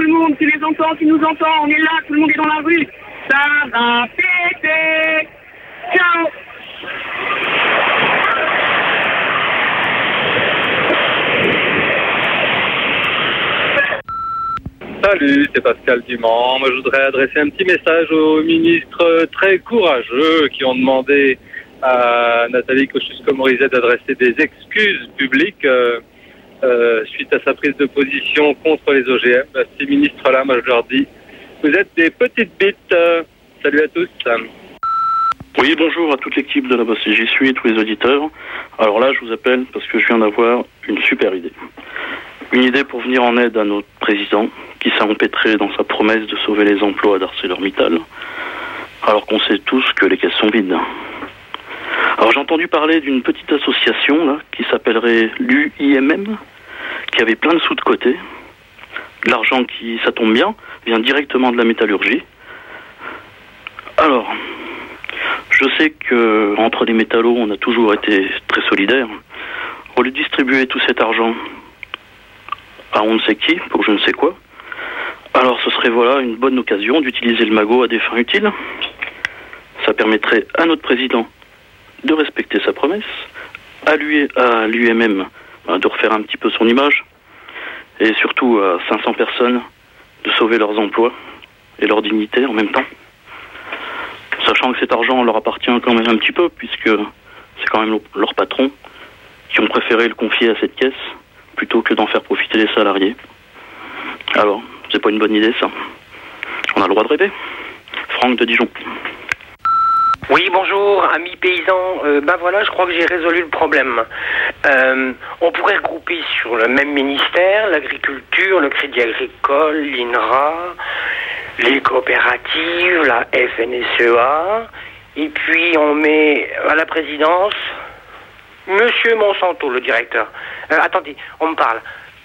le monde qui les entend, qui nous entend, on est là, tout le monde est dans la rue. Ça va péter. Ciao. Salut, c'est Pascal Dumont. Moi, je voudrais adresser un petit message aux ministres très courageux qui ont demandé à Nathalie Kosciusko-Morizet d'adresser des excuses publiques suite à sa prise de position contre les OGM. Ces ministres-là, moi, je leur dis, vous êtes des petites bites. Salut à tous. Oui, bonjour à toute l'équipe de la Bosse et J'y suis et tous les auditeurs. Alors là, je vous appelle parce que je viens d'avoir une super idée. Une idée pour venir en aide à notre président qui s'est empêtré dans sa promesse de sauver les emplois d'ArcelorMittal, alors qu'on sait tous que les caisses sont vides. Alors j'ai entendu parler d'une petite association là qui s'appellerait l'UIMM, qui avait plein de sous de côté. L'argent qui, ça tombe bien, vient directement de la métallurgie. Alors, je sais que entre les métallos, on a toujours été très solidaires. Au lieu de distribuer tout cet argent à on ne sait qui, pour je ne sais quoi, alors ce serait voilà une bonne occasion d'utiliser le magot à des fins utiles. Ça permettrait à notre président de respecter sa promesse, à l'UMM de refaire un petit peu son image, et surtout à 500 personnes de sauver leurs emplois et leur dignité en même temps. Sachant que cet argent leur appartient quand même un petit peu, puisque c'est quand même leurs patrons qui ont préféré le confier à cette caisse plutôt que d'en faire profiter les salariés. Alors, c'est pas une bonne idée ça. On a le droit de rêver. Franck de Dijon. Oui, bonjour, amis paysans. Voilà, je crois que j'ai résolu le problème. On pourrait regrouper sur le même ministère l'agriculture, le crédit agricole, l'INRA, les coopératives, la FNSEA, et puis on met à la présidence Monsieur Monsanto, le directeur. Attendez, on me parle.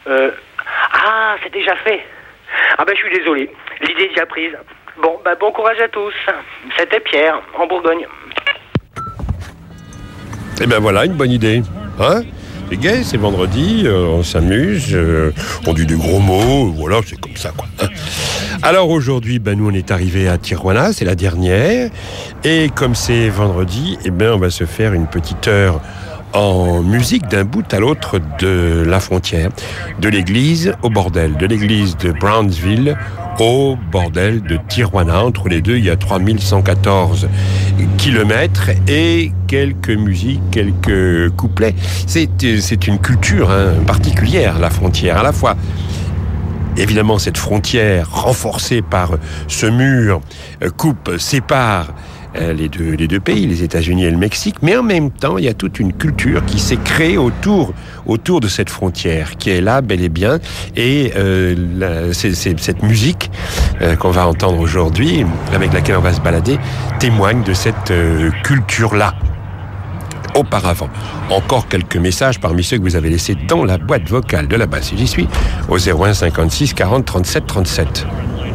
C'est déjà fait. Je suis désolé. L'idée est déjà prise. Bon courage à tous. C'était Pierre, en Bourgogne. Eh ben voilà, une bonne idée. Hein ? C'est gai, c'est vendredi, on s'amuse, on dit des gros mots, voilà, c'est comme ça, quoi. Alors aujourd'hui, nous on est arrivé à Tijuana, c'est la dernière, et comme c'est vendredi, on va se faire une petite heure en musique d'un bout à l'autre de la frontière, de l'église au bordel, de l'église de Brownsville au bordel de Tijuana. Entre les deux, il y a 3114 kilomètres et quelques musiques, quelques couplets. C'est une culture particulière, la frontière, à la fois. Évidemment, cette frontière renforcée par ce mur sépare les deux pays, les États-Unis et le Mexique, mais en même temps, il y a toute une culture qui s'est créée autour de cette frontière, qui est là, bel et bien, et c'est cette musique qu'on va entendre aujourd'hui, avec laquelle on va se balader, témoigne de cette culture-là. Auparavant, encore quelques messages parmi ceux que vous avez laissés dans la boîte vocale de la Bosse et J'y suis, au 01 56 40 37 37.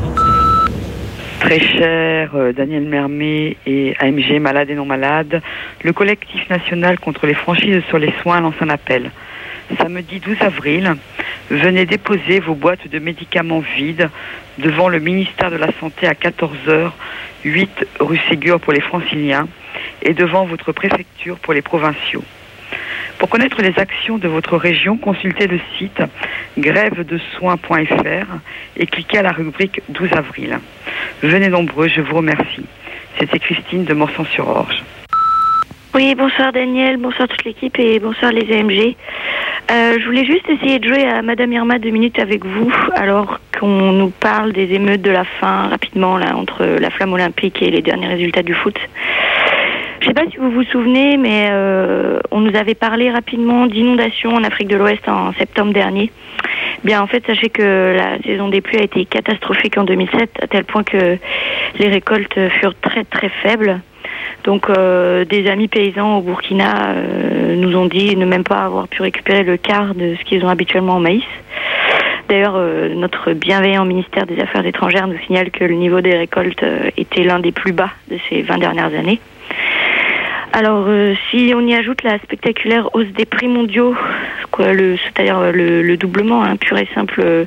Très cher Daniel Mermet et AMG Malades et Non Malades, le collectif national contre les franchises sur les soins lance un appel. Samedi 12 avril, venez déposer vos boîtes de médicaments vides devant le ministère de la Santé à 14h, 8 rue Ségur pour les franciliens, et devant votre préfecture pour les provinciaux. Pour connaître les actions de votre région, consultez le site grèvedesoins.fr et cliquez à la rubrique 12 avril. Venez nombreux, je vous remercie. C'était Christine de Morsan-sur-Orge. Oui, bonsoir Daniel, bonsoir toute l'équipe et bonsoir les AMG. Je voulais juste essayer de jouer à Madame Irma 2 minutes avec vous, alors qu'on nous parle des émeutes de la faim rapidement là entre la flamme olympique et les derniers résultats du foot. Je ne sais pas si vous vous souvenez, mais on nous avait parlé rapidement d'inondations en Afrique de l'Ouest en septembre dernier. Bien, en fait, sachez que la saison des pluies a été catastrophique en 2007, à tel point que les récoltes furent très très faibles. Donc, des amis paysans au Burkina nous ont dit ne même pas avoir pu récupérer le quart de ce qu'ils ont habituellement en maïs. D'ailleurs, notre bienveillant ministère des Affaires étrangères nous signale que le niveau des récoltes était l'un des plus bas de ces 20 dernières années. Alors, si on y ajoute la spectaculaire hausse des prix mondiaux, c'est-à-dire le doublement pur et simple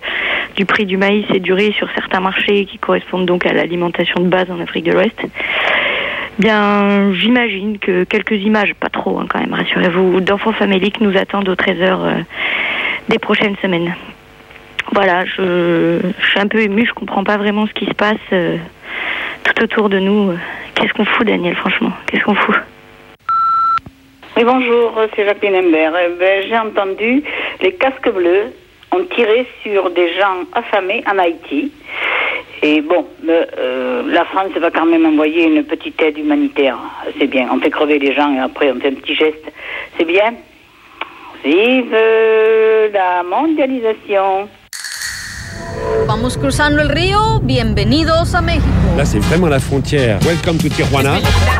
du prix du maïs et du riz sur certains marchés qui correspondent donc à l'alimentation de base en Afrique de l'Ouest. Bien, j'imagine que quelques images, pas trop quand même, rassurez-vous, d'enfants faméliques nous attendent au Trésor des prochaines semaines. Voilà, je suis un peu émue, je comprends pas vraiment ce qui se passe tout autour de nous. Qu'est-ce qu'on fout, Daniel, franchement? Qu'est-ce qu'on fout? Oui, bonjour, c'est Jacqueline Imbert. J'ai entendu les casques bleus ont tiré sur des gens affamés en Haïti. Et bon, la France va quand même envoyer une petite aide humanitaire. C'est bien, on fait crever les gens et après on fait un petit geste. C'est bien. Vive la mondialisation. Vamos cruzando el río, bienvenidos a México. Là, c'est vraiment la frontière. Welcome to Tijuana.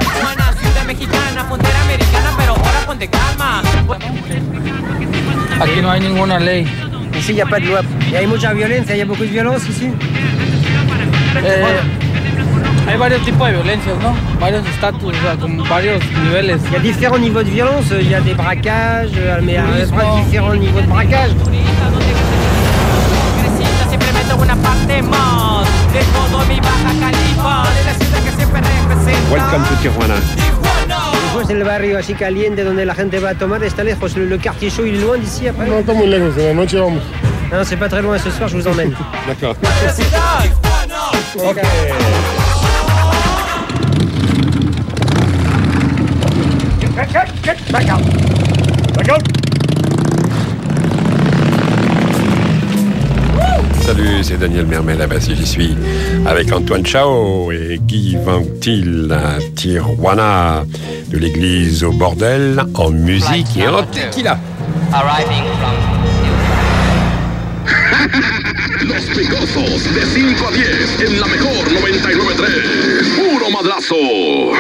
Aquí no hay ninguna ley. Ici, il n'y a pas de loi. Il y a mucha violencia, il y a beaucoup de violence ici. Hay varios tipos de violencias, ¿no? Varios estatus, o sea, con varios niveles. Il y a différents niveaux de violence. Il y a des braquages, mais il y a différents niveaux de braquage. Welcome to Tijuana. Después el barrio así caliente donde la gente va a tomar está lejos. Le quartier chaud, il est loin d'ici après. No, está muy lejos, en la noche vamos. Non, c'est pas très loin, ce soir je vous emmène. D'accord. Ok. Back out. Back out. Salut, c'est Daniel Mermet, là-bas, si j'y suis, avec Antoine Chao et Guy Vanctil à Tijuana, de l'église au bordel, en musique et en tequila. Arriving from Los Picosos, de 5 a 10, en la mejor 99.3. Puro madrazo.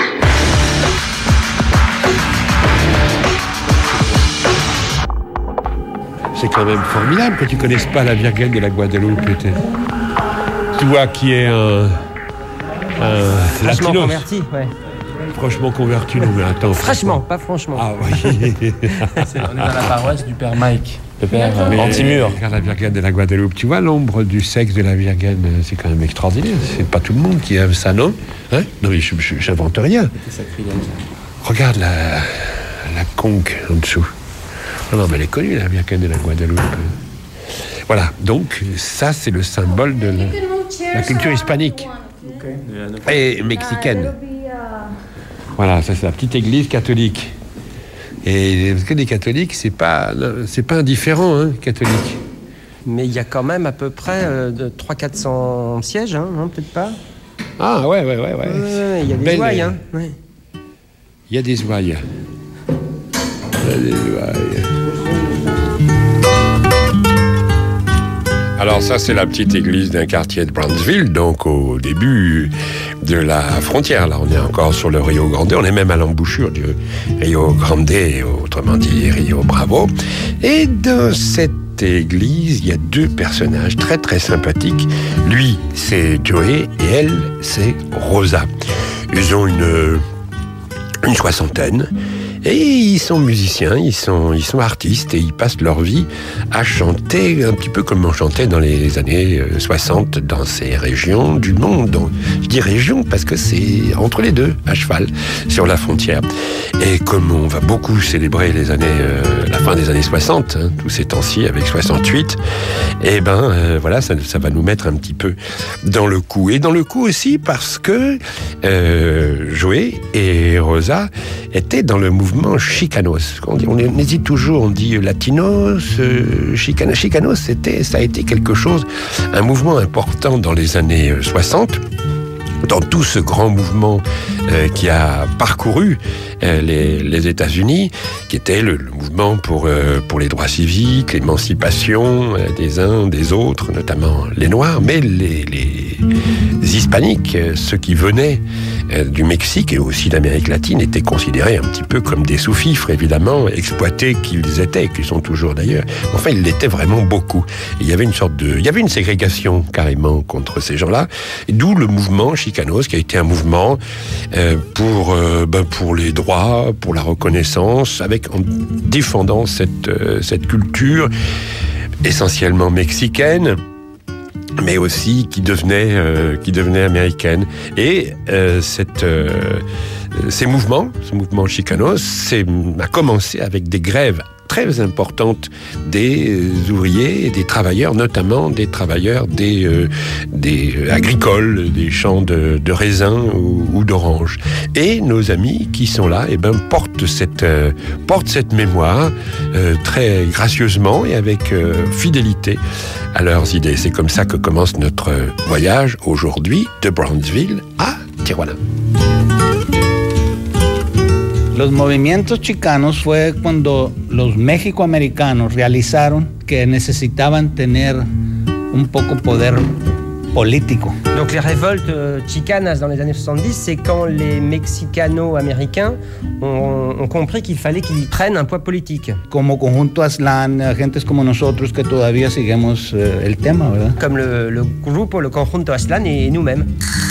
C'est quand même formidable que tu connaisses pas la virgule de la Guadeloupe, peut-être. Toi qui es un Fraîchement latinos. converti, ouais. Franchement converti, non mais attends. Fraîchement, pas franchement. Ah oui. On est dans la paroisse du père Mike, le père anti-mur. Regarde la virgule de la Guadeloupe. Tu vois l'ombre du sexe de la virgule, c'est quand même extraordinaire. C'est pas tout le monde qui aime ça, non? Hein? Non mais j'invente rien. Regarde la conque en dessous. Non, mais elle est connue, la virgule de la Guadeloupe. Voilà, donc ça, c'est le symbole de la culture hispanique et mexicaine. Voilà, ça, c'est la petite église catholique. Et parce que les catholiques, c'est pas indifférent, hein, catholiques. Mais il y a quand même à peu près 300-400 sièges, hein, non, peut-être pas? Ah, ouais. Il y a des ouailles, hein. Ouais. Il y a des ouailles. Alors ça, c'est la petite église d'un quartier de Brownsville, donc au début de la frontière. Là, on est encore sur le Rio Grande, on est même à l'embouchure du Rio Grande, autrement dit Rio Bravo. Et dans cette église, il y a deux personnages très très sympathiques. Lui, c'est Joey et elle, c'est Rosa. Ils ont une soixantaine. Et ils sont musiciens, ils sont artistes et ils passent leur vie à chanter un petit peu comme on chantait dans les années 60 dans ces régions du monde. Donc, je dis région parce que c'est entre les deux, à cheval, sur la frontière. Et comme on va beaucoup célébrer les années, la fin des années 60, hein, tous ces temps-ci avec 68, et voilà, ça va nous mettre un petit peu dans le coup. Et dans le coup aussi parce que Joey et Rosa étaient dans le mouvement Chicanos. On hésite toujours, on dit latinos, chicanos. Chicanos, ça a été quelque chose, un mouvement important dans les années 60. Dans tout ce grand mouvement qui a parcouru les États-Unis, qui était le mouvement pour les droits civiques, l'émancipation des uns, des autres, notamment les Noirs, mais les Hispaniques, ceux qui venaient du Mexique et aussi d'Amérique latine, étaient considérés un petit peu comme des sous-fifres, évidemment, exploités qu'ils étaient, qu'ils sont toujours d'ailleurs. Enfin, ils l'étaient vraiment beaucoup. Et il y avait une ségrégation carrément contre ces gens-là, d'où le mouvement Chicanos, qui a été un mouvement pour les droits, pour la reconnaissance, en défendant cette culture essentiellement mexicaine, mais aussi qui devenait américaine. Et ce mouvement chicano, a commencé avec des grèves très importantes des ouvriers et des travailleurs, notamment des travailleurs des agricoles, des champs de raisins ou d'oranges. Et nos amis qui sont là, portent cette mémoire très gracieusement et avec fidélité à leurs idées. C'est comme ça que commence notre voyage aujourd'hui de Brownsville à Tijuana. Los movimientos chicanos fue cuando los mexicoamericanos realizaron que necesitaban tener un poco poder político. Donc les révoltes chicanas dans les années 70, c'est quand les Mexicano-américains ont compris qu'il fallait qu'ils prennent un poids politique. Como Conjunto Aztlán, gentes como nosotros que todavía seguimos el tema, ¿verdad? Comme le Conjunto Aztlán et nous-mêmes.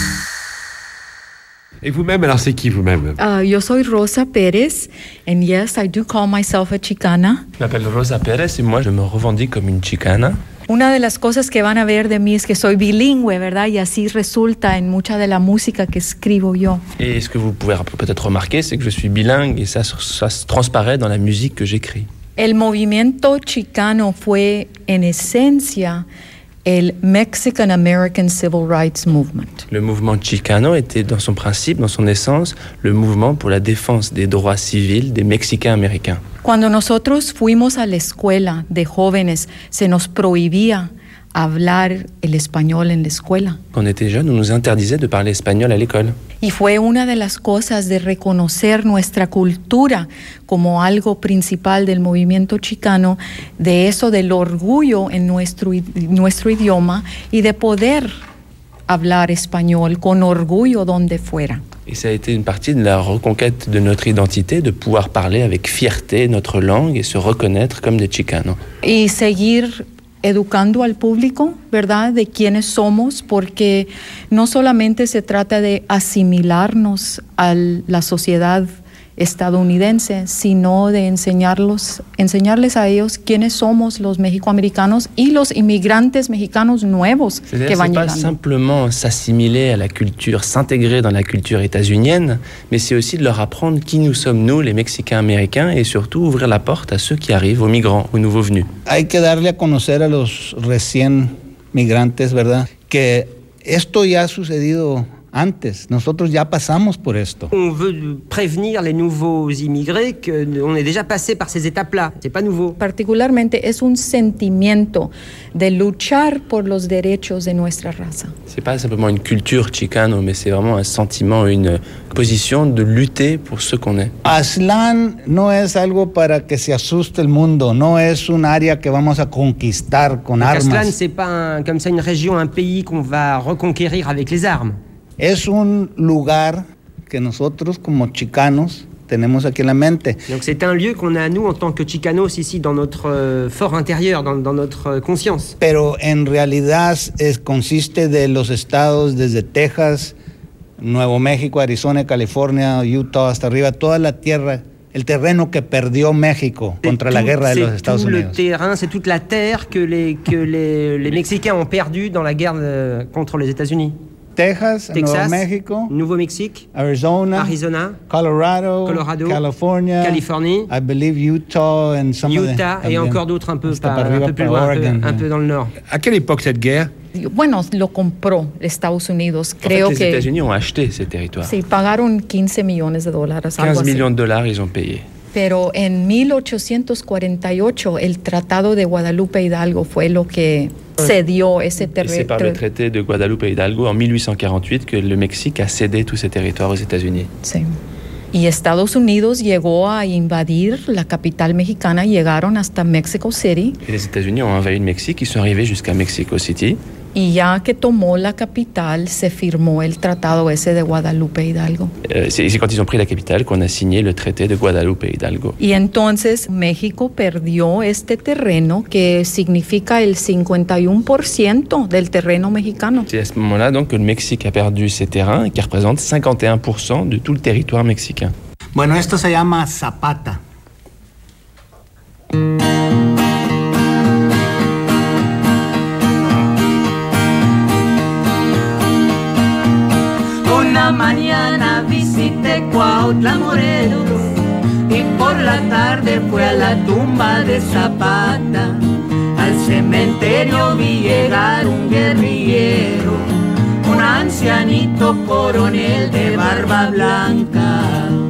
Et vous-même, alors c'est qui vous-même? Yo soy Rosa Pérez, and yes, I do call myself a chicana. Je m'appelle Rosa Pérez et moi je me revendique comme une chicana. Una de las cosas que van a ver de mí es que soy bilingüe, ¿verdad? Y así resulta en mucha de la música que escribo yo. Et ce que vous pouvez peut-être remarquer, c'est que je suis bilingue et ça se transparaît dans la musique que j'écris. El movimiento chicano fue en esencia el Mexican American Civil Rights Movement. Le mouvement chicano était dans son principe, dans son essence, le mouvement pour la défense des droits civils des Mexicains américains. Cuando nosotros fuimos a la escuela de jóvenes, se nos prohibía hablar el español en la escuela. Quand on était jeunes, on nous interdisait de parler espagnol à l'école. Y fue una de las cosas de reconocer nuestra cultura como algo principal del movimiento chicano, de eso del orgullo en nuestro idioma y de poder hablar español con orgullo donde fuera. Et ça a été une partie de la reconquête de notre identité, de pouvoir parler avec fierté notre langue et se reconnaître comme des chicanos. Y seguir educando al público, ¿verdad?, de quiénes somos, porque no solamente se trata de asimilarnos a la sociedad estadounidense, sino de enseñarles a ellos quiénes somos los mexicoamericanos y los inmigrantes mexicanos nuevos que van llegando. C'est pas simplement s'assimiler à la culture, s'intégrer dans la culture états-unienne, mais c'est aussi de leur apprendre qui nous sommes, nous, les Mexicains américains, et surtout ouvrir la porte à ceux qui arrivent, aux migrants, aux nouveaux venus. Hay que darle a conocer a los recién migrantes, ¿verdad?, que esto ya ha sucedido antes. Nosotros ya pasamos por esto. On veut prévenir les nouveaux immigrés qu'on est déjà passé par ces étapes-là. C'est pas nouveau. Particularmente es un sentimiento de luchar por los derechos de nuestra raza. C'est pas simplement une culture chicano, mais c'est vraiment un sentiment, une position de lutter pour ce qu'on est. Aztlán no es algo para que se asuste el mundo, no es un área que vamos a conquistar con armas. Aztlán, c'est pas comme ça une région, un pays qu'on va reconquérir avec les armes. Es un lugar que nosotros como chicanos tenemos aquí en la mente. Donc c'est un lieu qu'on a nous en tant que chicanos ici dans notre fort intérieur, dans notre conscience. Pero en realidad consiste de los estados desde Texas, Nuevo México, Arizona, California, Utah, hasta arriba, toda la tierra, el terreno que perdió México contra la guerra de los Estados Unidos. C'est tout le terrain, c'est toute la terre que les Mexicains ont perdu dans la guerre contre les États-Unis. Texas, Nuevo México, Nouveau-Mexique, Arizona, Colorado, Californie, I believe Utah and some Utah et encore d'autres un peu plus loin, un peu dans le nord. À quelle époque cette guerre? Bueno, lo compró Estados Unidos. Creo en fait, les États-Unis ont acheté ces territoires. Sí, pagaron $15 millones. 15 millions de dollars, ils ont payé. Pero en 1848 el Tratado de Guadalupe Hidalgo fue lo que cedió ese territorio. C'est par le traité de Guadalupe Hidalgo en 1848 que le Mexique a cédé tous ces territoires aux États-Unis. Sí. Y Estados Unidos llegó a invadir la capital mexicana, llegaron hasta Mexico City. Et les États-Unis ont envahi le Mexique, ils sont arrivés jusqu'à Mexico City. Y ya que tomó la capital, se firmó el tratado ese de Guadalupe Hidalgo. C'est quand ils ont pris la capitale qu'on a signé le traité de Guadalupe Hidalgo. Y entonces México perdió este terreno que significa el 51% del terreno mexicano. C'est à ce moment-là donc que le Mexique a perdu ces terrains qui représentent 51% de tout le territoire mexicain. Bueno, esto se llama Zapata. Cuautla, Morelos, y por la tarde fue a la tumba de Zapata. Al cementerio vi llegar un guerrillero, un ancianito coronel de barba blanca,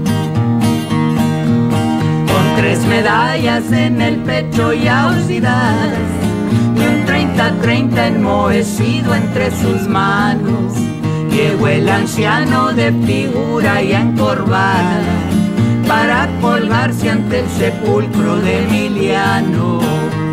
con 3 medallas en el pecho ya oxidadas y un 30-30 enmohecido entre sus manos. Llegó el anciano de figura ya encorvada para colgarse ante el sepulcro de Emiliano.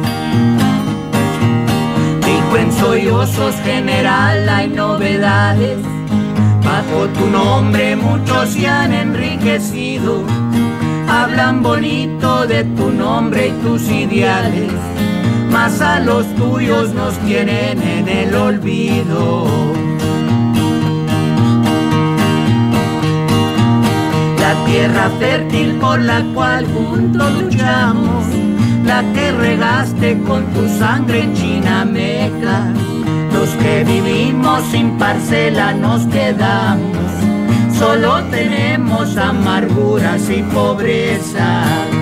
Dijo en sollozos: general, hay novedades, bajo tu nombre muchos se han enriquecido, hablan bonito de tu nombre y tus ideales, mas a los tuyos nos tienen en el olvido. La tierra fértil por la cual juntos luchamos, la que regaste con tu sangre chinameca, los que vivimos sin parcela nos quedamos, solo tenemos amarguras y pobreza.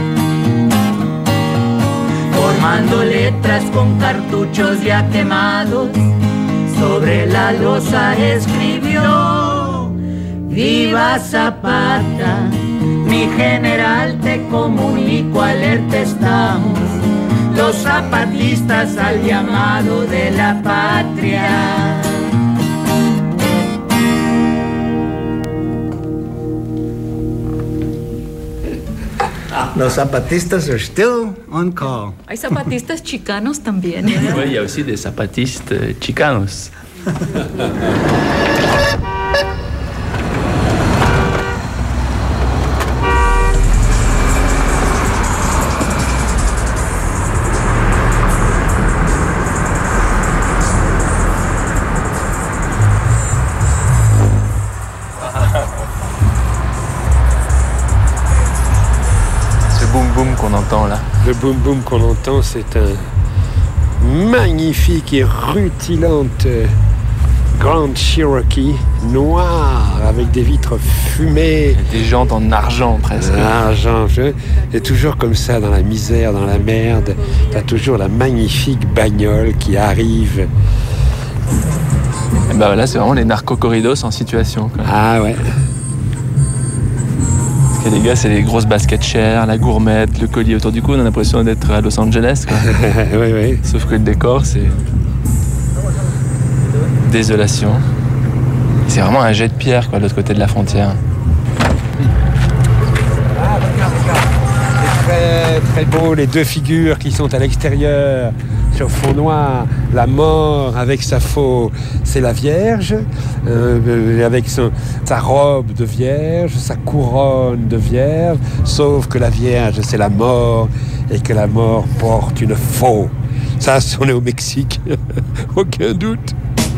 Formando letras con cartuchos ya quemados, sobre la losa escribió: ¡Viva Zapata! Mi general, te comunico, alerta estamos, los zapatistas al llamado de la patria. Los zapatistas are still on call. Hay zapatistas chicanos también. Oui, il y a aussi des zapatistes chicanos. Le boom boom qu'on entend, c'est un magnifique et rutilante Grand Cherokee noir avec des vitres fumées, des jantes en argent presque. Argent, et toujours comme ça dans la misère, dans la merde. T'as toujours la magnifique bagnole qui arrive. Et ben là, c'est vraiment les narco-corridos en situation, quoi. Ah ouais. Et les gars, c'est les grosses baskets chères, la gourmette, le collier autour du cou. On a l'impression d'être à Los Angeles, quoi. Oui, oui. Sauf que le décor, c'est désolation. C'est vraiment un jet de pierre, quoi, de l'autre côté de la frontière. Ah, regarde. C'est très, très beau, les deux figures qui sont à l'extérieur, sur fond noir. La mort avec sa faux, c'est la Vierge, avec sa robe de Vierge, sa couronne de Vierge, sauf que la Vierge, c'est la mort, et que la mort porte une faux. Ça, on est au Mexique, aucun doute.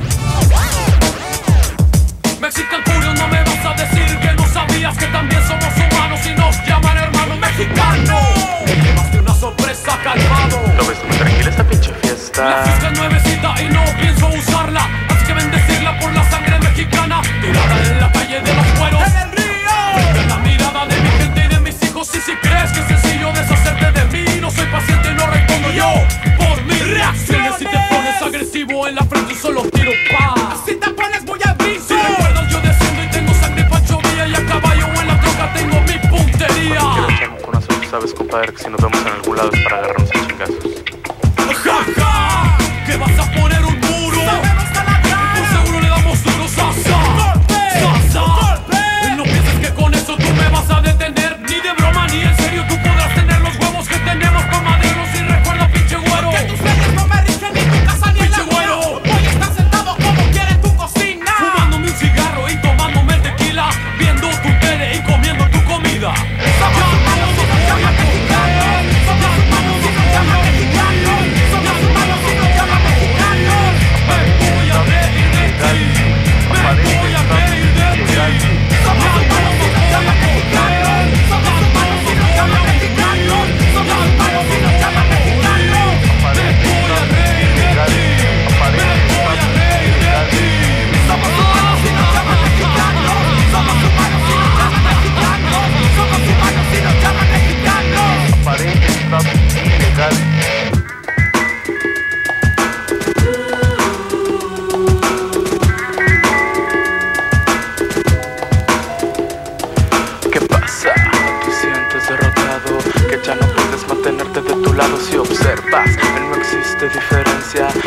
Mexican Curio, no me vas a decir que no sabías que también somos humanos y nos llaman hermanos mexicanos. Más de una sorpresa, calmado. ¿Lo ves muy tranquila esta pinche fiesta? La fiesta es nuevecita y no pienso usarla, así que bendecirla por la sangre mexicana, tirada en la calle de los cueros. ¡En el río! Ven la mirada de mi gente y de mis hijos, y si crees que es sencillo deshacerte de mí, no soy paciente y no respondo yo por mi reacción. Si te pones agresivo en la frente solo tiro paz. Si te pones muy aviso. Si recuerdas yo desciendo y tengo sangre Pancho Villa, y a caballo en la troca tengo mi puntería. Sabes, compadre, que si nos vemos en algún lado es para agarrarnos a chingazos. ¡Ja, ja! ¿Que vas a poner un muro? Por seguro le damos duro, sasa. ¡Golpe! No pienses que con eso tú me vas a detener, ni de broma ni en serio tú podrás tener los huevos que tenemos tomaderos. Y recuerda, pinche güero, que tus leyes no me rigen ni tu casa ni la mía. Voy a estar sentado como quiere en tu cocina, fumándome un cigarro y tomándome el tequila, viendo tu tele y comiendo tu comida. Somos humanos y nos llaman mexicanos. Somos humanos y nos llaman mexicanos. Somos humanos.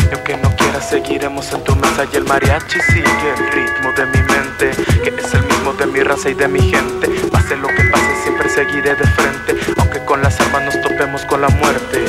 Y aunque no quieras seguiremos en tu mesa y el mariachi sigue el ritmo de mi mente, que es el mismo de mi raza y de mi gente. Pase lo que pase siempre seguiré de frente, aunque con las armas nos topemos con la muerte.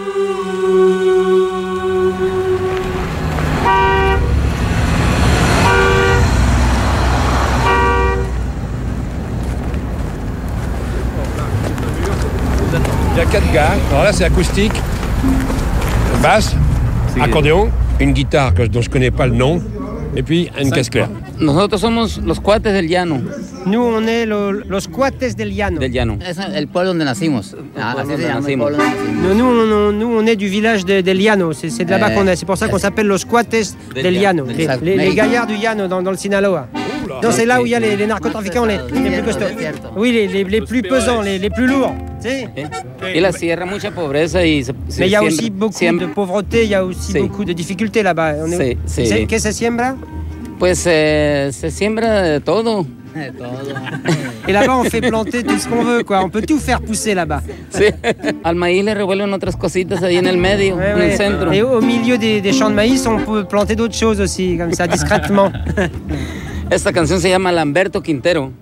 Il y a 4 gars. Alors là, c'est acoustique, basse, accordéon, une guitare dont je connais pas le nom, et puis une caisse claire. Nosotros somos los cuates del llano. Nous, on est los cuates del llano. Del llano. Es el pueblo donde nacimos. Así se llama, el pueblo donde nacimos. Nous, on est du village del llano. C'est de là-bas qu'on est. C'est pour ça qu'on s'appelle los cuates del llano. Les gaillards du llano dans le Sinaloa. Non, c'est là où il y a les narcotrafiquants les plus costauds. Oui, les plus pesants, les plus lourds. Et la sierra, mucha pobreza y mais il y a aussi beaucoup de pauvreté, il y a aussi beaucoup de difficultés là-bas. Qu'est-ce que se siembra? Pues se siembra de todo. Et là-bas, on fait planter tout ce qu'on veut, quoi. On peut tout faire pousser là-bas. Sí. Al maíz le revuelven otras cositas ahí en el medio, en el centro. Et au milieu des champs de maïs, on peut planter d'autres choses aussi, comme ça, discrètement. Esta canción se llama Lamberto Quintero.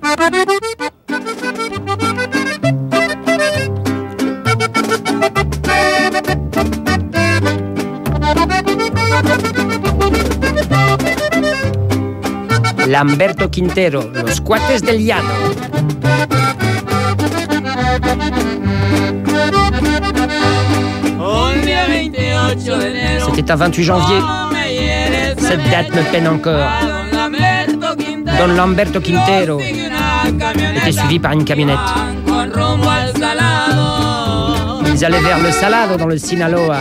Lamberto Quintero, los cuates del llano. C'était un 28 janvier. Cette date me peine encore. Don Lamberto Quintero était suivi par une camionnette. Ils allaient vers le Salado dans le Sinaloa.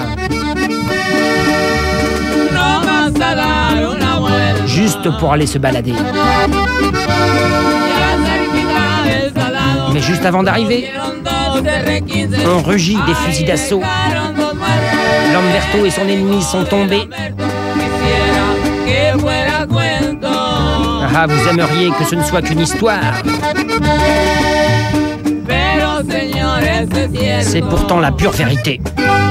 Juste pour aller se balader. Mais juste avant d'arriver, on rugit des fusils d'assaut. Lamberto et son ennemi sont tombés. Ah, vous aimeriez que ce ne soit qu'une histoire. C'est pourtant la pure vérité.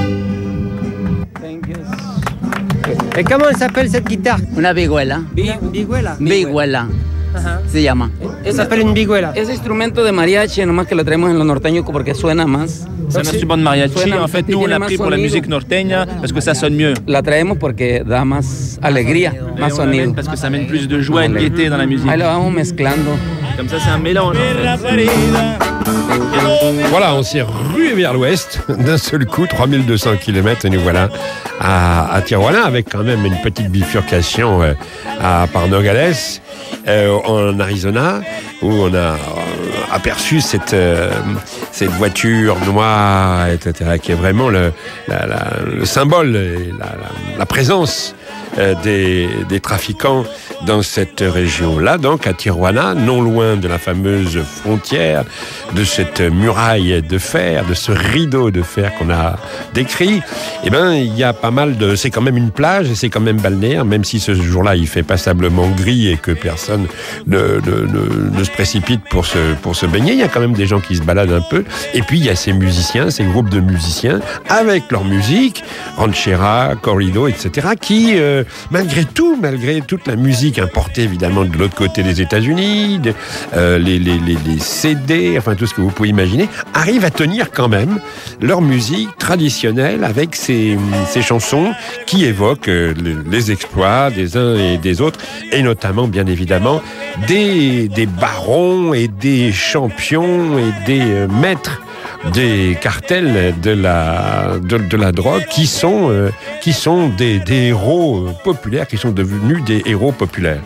Et comment elle s'appelle cette guitare? Una vihuela. ¿Vihuela? Vihuela. Se llama. Ça s'appelle une vihuela. Es instrumento de mariachi, nomás que lo traemos en lo norteño porque suena más. C'est un instrument de mariachi. En fait, nous, on l'a pris pour la musique norteña parce que ça sonne mieux. La traemos porque da más alegría, más sonido. Parce que ça amène plus de joie et de gaieté dans la musique. Ahí lo vamos mezclando. Comme ça, c'est un mélange. En fait. Voilà, on s'est rué vers l'ouest d'un seul coup, 3200 km, et nous voilà à Tijuana, avec quand même une petite bifurcation à Nogales, en Arizona, où on a aperçu cette voiture noire, etc., qui est vraiment le symbole, la présence des trafiquants dans cette région-là, donc à Tijuana, non loin de la fameuse frontière, de cette muraille de fer, de ce rideau de fer qu'on a décrit. Eh ben, il y a pas mal de... C'est quand même une plage et c'est quand même balnéaire, même si ce jour-là, il fait passablement gris et que personne ne se précipite pour se baigner. Il y a quand même des gens qui se baladent un peu. Et puis, il y a ces musiciens, ces groupes de musiciens, avec leur musique, ranchera, corrido, etc., qui, malgré toute la musique importée évidemment de l'autre côté des États-Unis, les CD, enfin tout ce que vous pouvez imaginer, arrivent à tenir quand même leur musique traditionnelle avec ces chansons qui évoquent les exploits des uns et des autres, et notamment bien évidemment des barons et des champions et des maîtres des cartels de la drogue qui sont des héros populaires, qui sont devenus des héros populaires.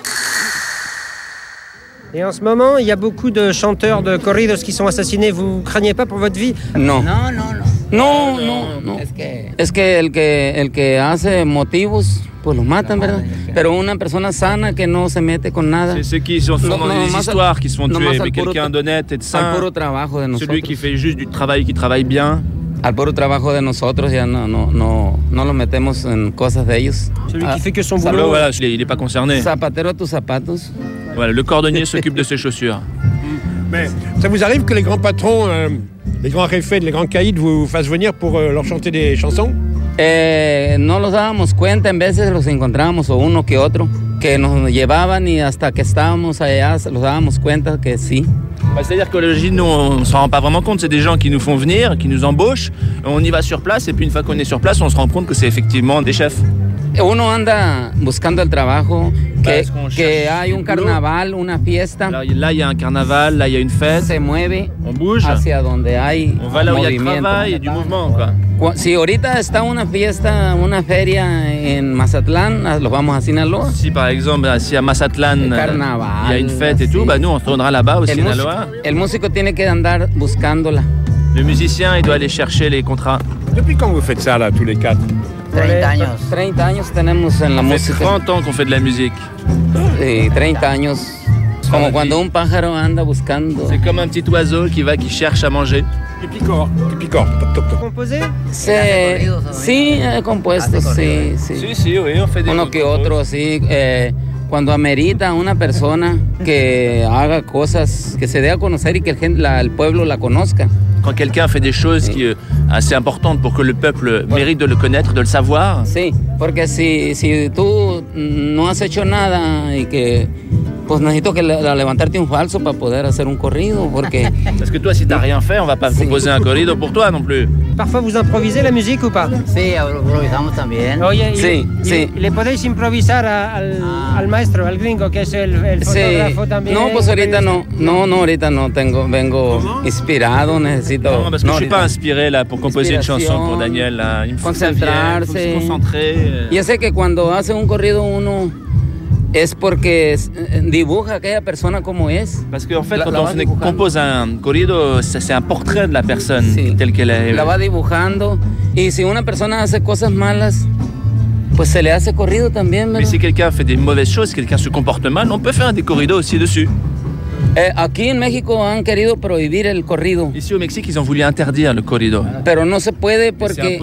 Et en ce moment, il y a beaucoup de chanteurs de corridos qui sont assassinés. Vous craignez pas pour votre vie? No. No. Es que el que hace motivos, pues los matan, ¿verdad? Pero una persona sana que no se mete con nada. C'est ceux qui sont dans des histoires qui se font tuer, mais quelqu'un d'honnête et de sain. Al puro trabajo de nosotros. Celui qui fait juste du travail, qui travaille bien. Al puro trabajo de nosotros, ya no lo metemos en cosas de ellos. Celui qui fait que son boulot. Voilà, il n'est pas concerné. Zapatero a tus zapatos. Voilà, le cordonnier s'occupe de ses chaussures. Mais ça vous arrive que les grands patrons, les grands réfèdes, les grands caïds vous fassent venir pour leur chanter des chansons? No los dábamos cuenta, en veces los encontrábamos o uno que otro, que nos llevaban y hasta que estábamos allá los dábamos cuenta que sí. C'est-à-dire que l'origine, nous, on ne s'en rend pas vraiment compte. C'est des gens qui nous font venir, qui nous embauchent. On y va sur place et puis une fois qu'on est sur place, on se rend compte que c'est effectivement des chefs. Uno anda buscando el trabajo, que hay un carnaval, una fiesta. Là, il y a un carnaval, là, il y a une fête. Se mueve. On bouge. Hacia donde hay on va là où il y a du travail et du mouvement, quoi. Si ahorita está una fiesta, una feria en Mazatlán, los vamos a Sinaloa. Si par exemple, si à Mazatlán, il y a une fête et tout, bah, nous on se tournera là-bas au Sinaloa. El músico tiene que andar buscándola. Le musicien, il doit aller chercher les contrats. Depuis quand vous faites ça, là, tous les quatre? 30 años. 30 años tenemos en la música. 30 ans qu'on fait de la musique. Sí, 30 años. Como cuando un pájaro anda buscando. C'est comme un petit oiseau qui cherche à manger. Qui picore. ¿Composé? Sí, compuestos, sí. Sí, oui, on fait des uno que otro, sí. Cuando amerita a una persona que haga cosas, que se dé a conocer y que el pueblo la conozca. Quand quelqu'un fait des choses qui sont assez importantes pour que le peuple mérite de le connaître, de le savoir. Sí, porque si tú no has hecho nada y que pues necesito que levantarte un falso para poder hacer un corrido, porque parce que toi si t'as rien fait, on va pas proposer un corrido pour toi non plus. Parfois vous improvisez la musique ou pas? Sí, improvisamos también. Oye, sí. ¿Le podéis improvisar al maestro, al gringo, que es el fotógrafo también? No, pues ahorita no. No, ahorita no vengo inspirado, necesito. Non, parce que je suis pas inspiré là pour composer une chanson pour Daniel. Là. Il me faut concentrarse. Se concentrer. Yo sé que cuando hace un corrido uno es porque dibuja a aquella persona como es. Parce qu'en fait, quand on compose un corrido, c'est un portrait de la personne telle qu'elle est. La va dibujando. Y si una persona hace cosas malas, pues se le hace corrido también. Mais si quelqu'un fait des mauvaises choses, si quelqu'un se comporte mal, on peut faire des corridos aussi dessus. Aquí en México han querido prohibir el corrido. Ici au Mexique, ils ont voulu interdire le corrido. Pero no se puede porque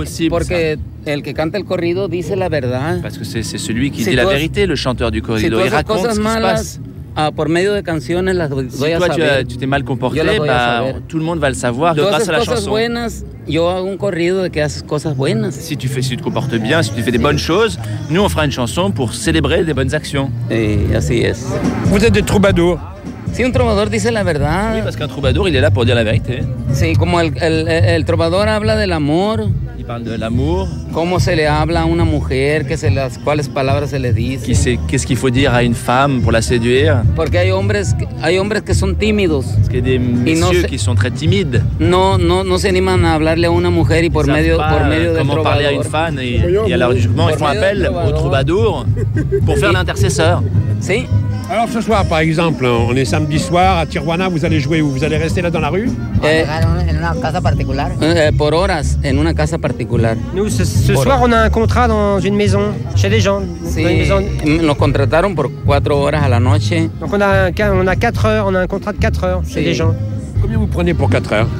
el que canta el corrido dice la verdad. Parce que c'est celui qui dit la vérité, le chanteur du corrido. Si il raconte ce qui se passe. Por medio de canciones las doy a saber. Tu t'es mal comporté, tout le monde va le savoir grâce à la chanson. Buenas, yo hago un corrido de que haces cosas buenas. Si tu te comportes bien, si tu fais des bonnes choses, nous on fera une chanson pour célébrer des bonnes actions. Et así es. Vous êtes des troubadours. Si un trovador dice la verdad. Oui, parce qu'un troubadour, il est là pour dire la vérité. Sí, como el trovador habla del amor. Il parle de l'amour. Cómo se le habla a una mujer, cuáles palabras se le dice. Qu'est-ce qu'il faut dire à une femme pour la séduire. Porque hay hombres que son tímidos. Parce qu'il y a des messieurs qui sont très timides. No se animan a hablarle a una mujer y por medio del comment trovador. Parler à une femme et alors du coup, ils font appel au troubadour pour faire l'intercesseur. Si. Alors ce soir, par exemple, on est samedi soir à Tijuana, vous allez jouer où? Vous allez rester là dans la rue? En una casa particular. Por horas, en una casa particular. Nous, ce soir, on a un contrat dans une maison, chez des gens. Sí, nos contrataron por 4 horas a la noche. Donc on a 4 heures, on a un contrat de 4 heures chez des gens. Combien vous prenez pour 4 heures?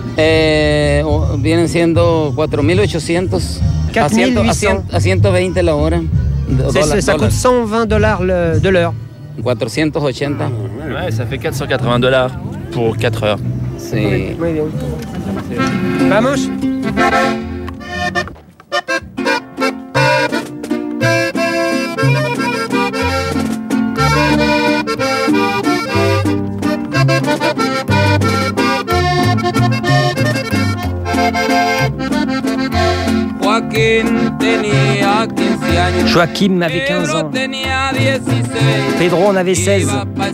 Vienen siendo 4.800. 4.800. A 120 la hora. Ça coûte $120 de l'heure. 480. Ouais, ça fait $480 pour 4 heures. Sí. Muy bien. Vamos. Joaquim avait 15 ans. Pedro en avait 16.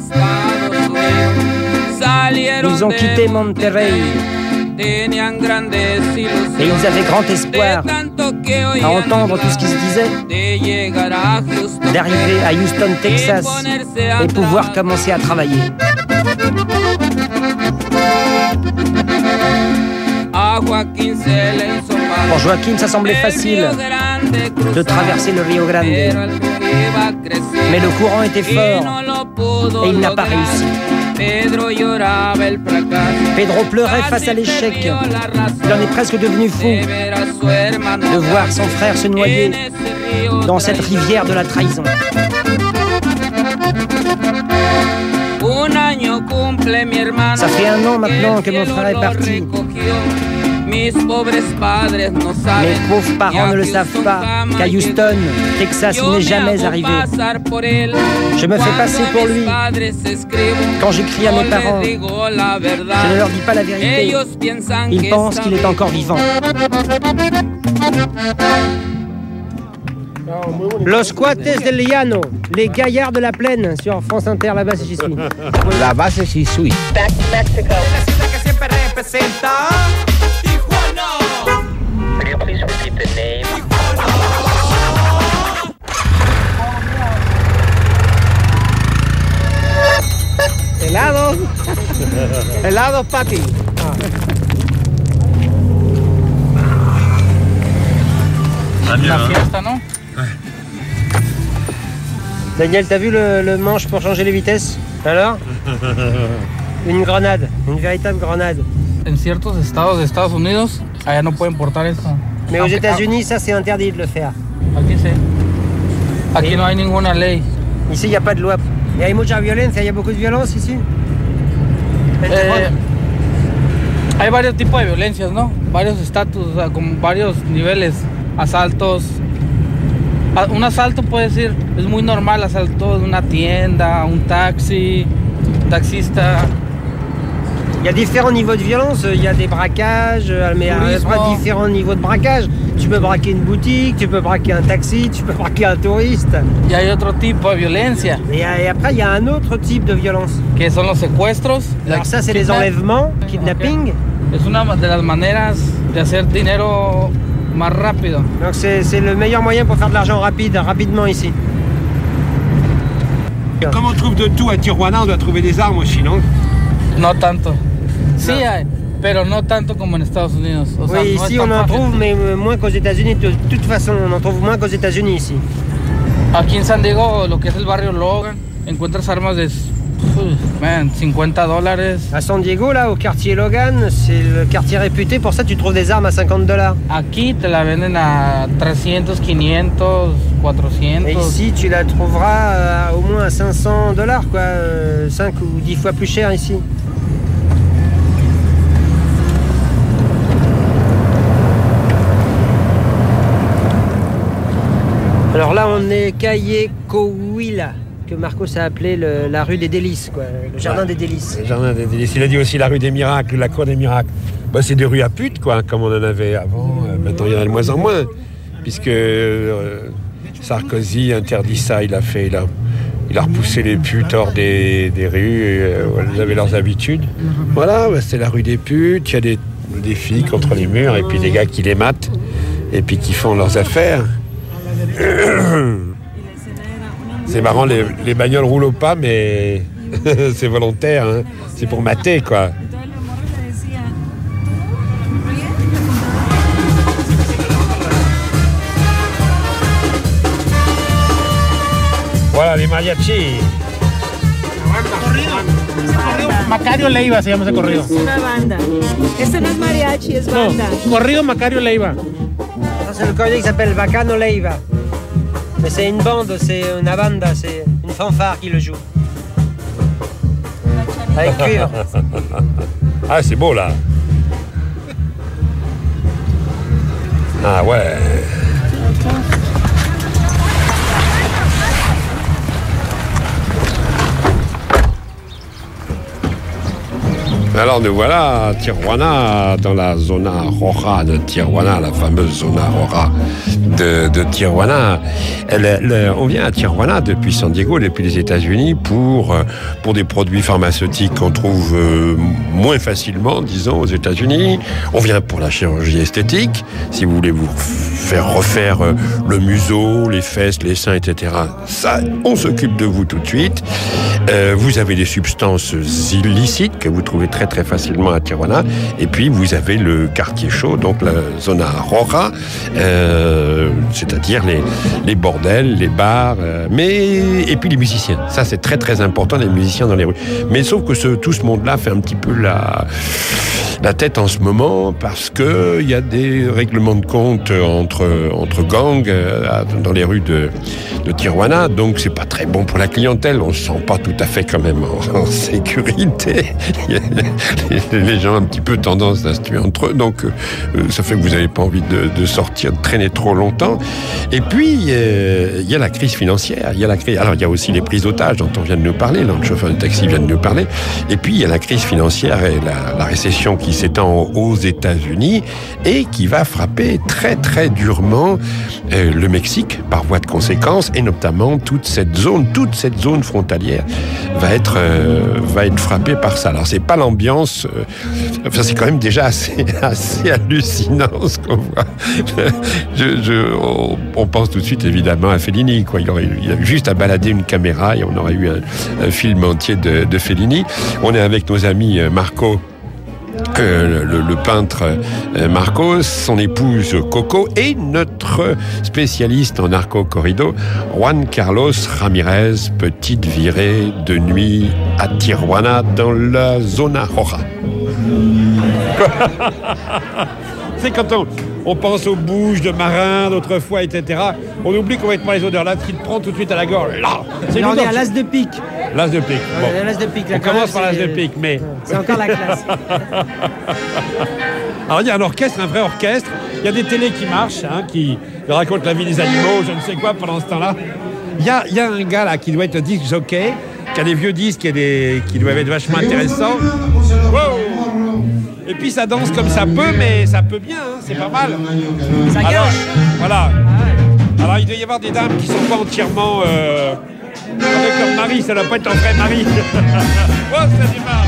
Ils ont quitté Monterrey. Et ils avaient grand espoir à entendre tout ce qui se disait, d'arriver à Houston, Texas, et pouvoir commencer à travailler. Pour Joaquim, ça semblait facile de traverser le Rio Grande. Mais le courant était fort et il n'a pas réussi. Pedro pleurait face à l'échec. Il en est presque devenu fou de voir son frère se noyer dans cette rivière de la trahison. Ça fait 1 an maintenant que mon frère est parti. Mis pobres padres no saben. Mes pauvres parents ne le savent pas qu'à Houston, Texas, il n'est jamais arrivé. Je me fais passer pour lui. Quand j'écris à mes parents, je ne leur dis pas la vérité. Ils pensent qu'il est encore vivant. Los Cuates del Llano, les gaillards de la plaine, sur France Inter, la base j'y suis. La base j'y suis. Back to Mexico. Could you please repeat the name? Helados. Helados, Pati. La fiesta, non? Daniel, t'as vu le manche pour changer les vitesses? Alors? Une grenade, une véritable grenade. En ciertos estados de Estados Unidos, allá no pueden portar esto. Mais aux États-Unis, ça c'est interdit de le faire. Aquí sí. Aquí no hay ninguna ley. Ici, il n'y a pas de loi. Il y a mucha violencia, il y a beaucoup de violence ici. Hay varios tipos de violencias, ¿no? Varios estatus, o sea, como varios niveles. Asaltos. Un asalto puede ser, es muy normal, asalto de una tienda, un taxi, un taxista. Il y a différents niveaux de violence, il y a des braquages, mais il y a différents niveaux de braquage. Tu peux braquer une boutique, tu peux braquer un taxi, tu peux braquer un touriste. Y hay otro tipo de violencia. Et après, il y a un autre type de violence. Que son los secuestros. Alors ça, c'est les enlèvements, kidnapping. Es una de las maneras de hacer dinero más rápido. Donc c'est le meilleur moyen pour faire de l'argent rapidement ici. Comme on trouve de tout à Tijuana, on doit trouver des armes aussi, non? No tanto. Sí hay, pero no tanto como en Estados Unidos. O sea, oui, no ici on en trouve, mais moins qu'aux États-Unis. De toute façon, on en trouve moins qu'aux États-Unis ici. Aquí en San Diego, lo que es el barrio Logan, encuentras armas de $50. À San Diego, là, au quartier Logan, c'est le quartier réputé. Pour ça, tu trouves des armes à $50. Aquí te la venden a 300, 500, 400. Et ici, tu la trouveras au moins à $500, quoi. 5 ou 10 fois plus cher ici. Alors là, on est Calle Coahuila, que Marcos a appelé la rue des délices, quoi, le jardin des délices. Le jardin des délices. Il a dit aussi la rue des miracles, la cour des miracles. Bah, c'est des rues à putes, quoi, comme on en avait avant. Maintenant, il y en a de moins en moins, puisque Sarkozy interdit ça. Il a repoussé les putes hors des rues. Elles avaient leurs habitudes. Voilà, bah, c'est la rue des putes. Il y a des filles contre les murs, et puis des gars qui les matent, et puis qui font leurs affaires. C'est marrant, les bagnoles roulent au pas, mais c'est volontaire, hein. C'est pour mater, quoi. Voilà, les mariachis. Macario Leiva se llama ese corrido. Es una banda. Este no es mariachi, es banda. No, corrido Macario Leiva. C'est le corrido qui s'appelle Bacano Leiva. Mais c'est une bande, c'est une banda, c'est une fanfare qui le joue. Avec cuivre. Ah, c'est beau, là. Ah, ouais. Alors nous voilà à Tijuana, dans la zona roja de Tijuana, la fameuse zona roja de Tijuana. On vient à Tijuana depuis San Diego, depuis les États-Unis, pour des produits pharmaceutiques qu'on trouve moins facilement, disons, aux États-Unis. On vient pour la chirurgie esthétique, si vous voulez vous faire refaire le museau, les fesses, les seins, etc. Ça, on s'occupe de vous tout de suite. Vous avez des substances illicites que vous trouvez très très facilement à Tijuana, et puis vous avez le quartier chaud, donc la zona roja, c'est-à-dire les bordels, les bars, et puis les musiciens. Ça c'est très très important, les musiciens dans les rues. Mais sauf que tout ce monde-là fait un petit peu la tête en ce moment, parce que il y a des règlements de compte entre gangs dans les rues de Tijuana, donc c'est pas très bon pour la clientèle. On se sent pas tout à fait quand même en sécurité. les gens ont un petit peu tendance à se tuer entre eux, donc ça fait que vous n'avez pas envie de sortir, de traîner trop longtemps. Et puis, il y a la crise financière, alors il y a aussi les prises d'otages dont on vient de nous parler, le chauffeur de taxi vient de nous parler, et puis il y a la crise financière et la récession qui s'étend aux États-Unis et qui va frapper très très durement le Mexique par voie de conséquence, et notamment toute cette zone frontalière va être frappée par ça. Alors c'est pas l'ambiance, c'est quand même déjà assez hallucinant ce qu'on voit. On pense tout de suite évidemment à Fellini, quoi. Il a juste à balader une caméra et on aurait eu un film entier de Fellini. On est avec nos amis Marco, le peintre Marcos, son épouse Coco et notre spécialiste en narco corrido Juan Carlos Ramirez. Petite virée de nuit à Tijuana dans la Zona Roja. C'est quand on pense aux bouches de marins d'autrefois, etc. On oublie qu'on va être dans les odeurs. Là, ce qui te prend tout de suite à la gorge. Là, on est à l'as de pique. L'as de pique. Bon. L'as de pique. Là, on commence par l'as de pique, mais... C'est encore la classe. Alors, il y a un orchestre, un vrai orchestre. Il y a des télés qui marchent, qui racontent la vie des animaux, je ne sais quoi, pendant ce temps-là. Il y a un gars, là, qui doit être disque jockey, qui a des vieux disques qui doivent être vachement intéressants. Wow. Et puis ça danse comme ça peut, mais ça peut bien, c'est pas mal. Ça gâche. Voilà. Alors il doit y avoir des dames qui sont pas entièrement avec leur mari, ça doit pas être un vrai mari. Oh, ça démarre.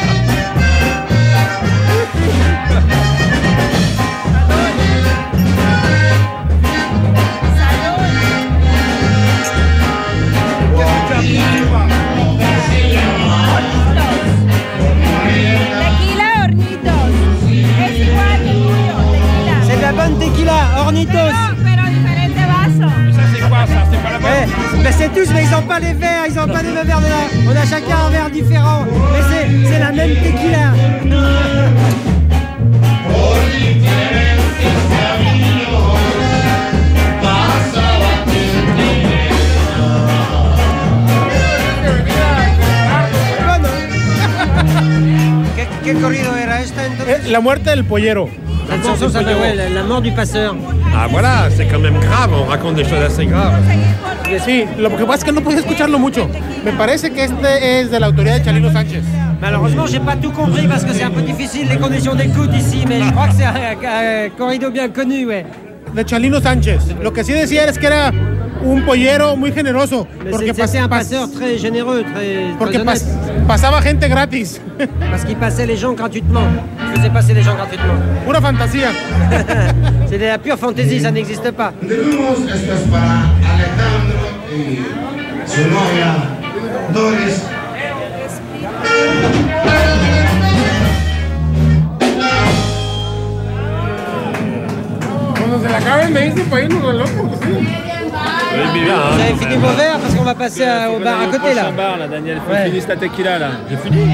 C'est de la bonne tequila, Hornitos. Ça c'est quoi ça? C'est pas la bonne? Mais c'est tous, mais ils n'ont pas les verres, ils n'ont pas les mêmes verres de là. On a chacun un verre différent, mais c'est la même tequila. ¿Qué corrido era esta entonces? La muerte del pollero. La chanson s'appelle la mort du passeur. Ah voilà, c'est quand même grave, on raconte des choses assez graves. Sí, lo que pasa es que no pude escucharlo mucho. Me parece que este es de la autoría de Chalino Sánchez. Malheureusement, j'ai pas tout compris parce que c'est un peu difficile les conditions d'écoute ici, mais je crois que c'est un corrido bien connu, ouais. De Chalino Sánchez. Lo que sí decía es que era un pollero muy generoso. Porque c'était un passeur très généreux, porque pasaba gente gratis. Parce qu'il passait les gens gratuitement. Il faisait passer les gens gratuitement. Pura fantasía. C'est de la pure fantaisie, ça n'existe pas. Esto es para Alejandro y su novia Doris. Cuando se la acaben me dice para irnos al loco. Vous avez fini vos verres parce qu'on va passer au bar à côté là. Bar, là, Daniel, faut finir ta tequila là. J'ai fini.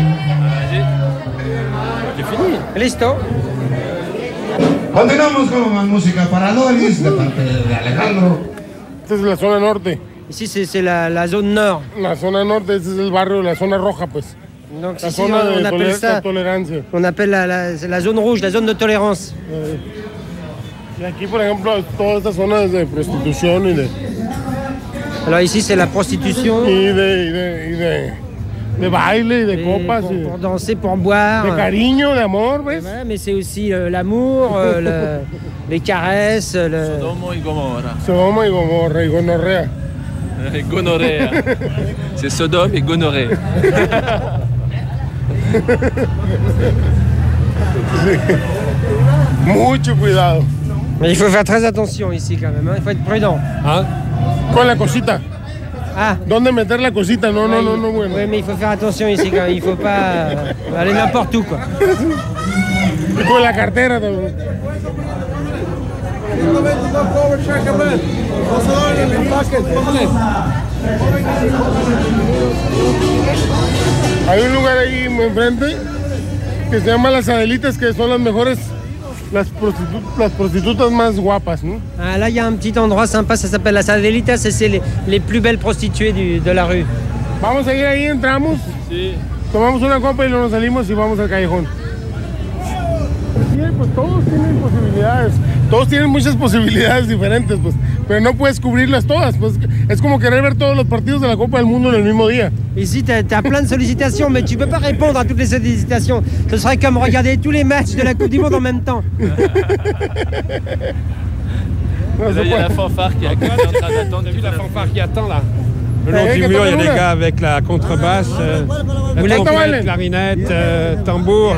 J'ai fini. Listo. Continuamos con más música para Doris de parte de Alejandro. Esta es la zona norte. Ici c'est la zone nord. La zona norte, este es el barrio, la zona roja pues. Donc la ici zona on appelle ça tolerancia. On appelle la zone rouge, la zone de tolérance. Y aquí por ejemplo toda esta zona es de prostitución y de... Alors ici c'est la prostitution. Y de baile y de copas. Pour danser, pour boire. De cariño, de amor, ¿ves? Ouais, mais c'est aussi l'amour, les caresses. Sodomo y Gomorra. Sodoma y Gomorra y gonorrea. Gonorrea. C'est Sodome et gonorrhée. Mucho cuidado. Mais il faut faire très attention ici quand même, hein. Il faut être prudent. Ah. Con la cosita. Ah. ¿Dónde meter la cosita? No, bueno. Oui, mais il faut faire attention ici quand même. Il faut pas aller n'importe où, quoi. Con la cartera también. Hay un lugar ahí enfrente que se llama Las Adelitas, que son las mejores, las prostitutas más guapas, ¿no? Ah, là, il y a un petit endroit sympa, ça s'appelle Las Adelitas, et c'est les plus belles prostituées de la rue. Vamos a ir ahí, entramos. Sí. tomamos una copa y luego nos salimos y vamos al callejón. Sí, pues todos tienen posibilidades, todos tienen muchas posibilidades diferentes, pues, pero no puedes cubrirlas todas, pues es como querer ver todos los partidos de la Copa del Mundo en el mismo día. Ici, tu as plein de sollicitations, mais tu peux pas répondre à toutes les sollicitations. Ce serait comme regarder tous les matchs de la Coupe du Monde en même temps. Il y a la fanfare qui est en train d'attendre. Tu as vu la fanfare qui attend là? Le long du mur, il y a des gars avec la contrebasse, la clarinette, tambour.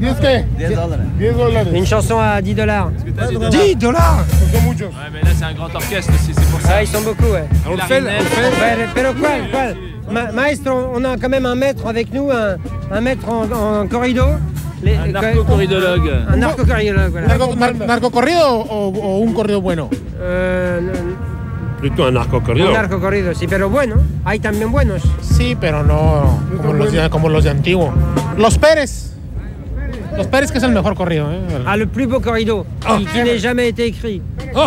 Une chanson à $10. $10 Ouais, mais là, c'est un grand orchestre, c'est pour ça. Ah, ils sont beaucoup, ouais. On le fait. Pero ¿cuál? Maestro, on a quand même un maître avec nous, un maître en corrido. Un narco-corridologue. Un narco-corridologue, voilà. ¿Narco-corrido o un corrido bueno? Plutôt un narco-corrido. Un narco-corrido, sí, pero bueno. Hay también buenos. Sí, pero no como los de antiguo. Los Pérez. Los Pérez, que es el mejor corrido. Ah, le plus beau corrido, qui n'ait jamais été écrit. Oh.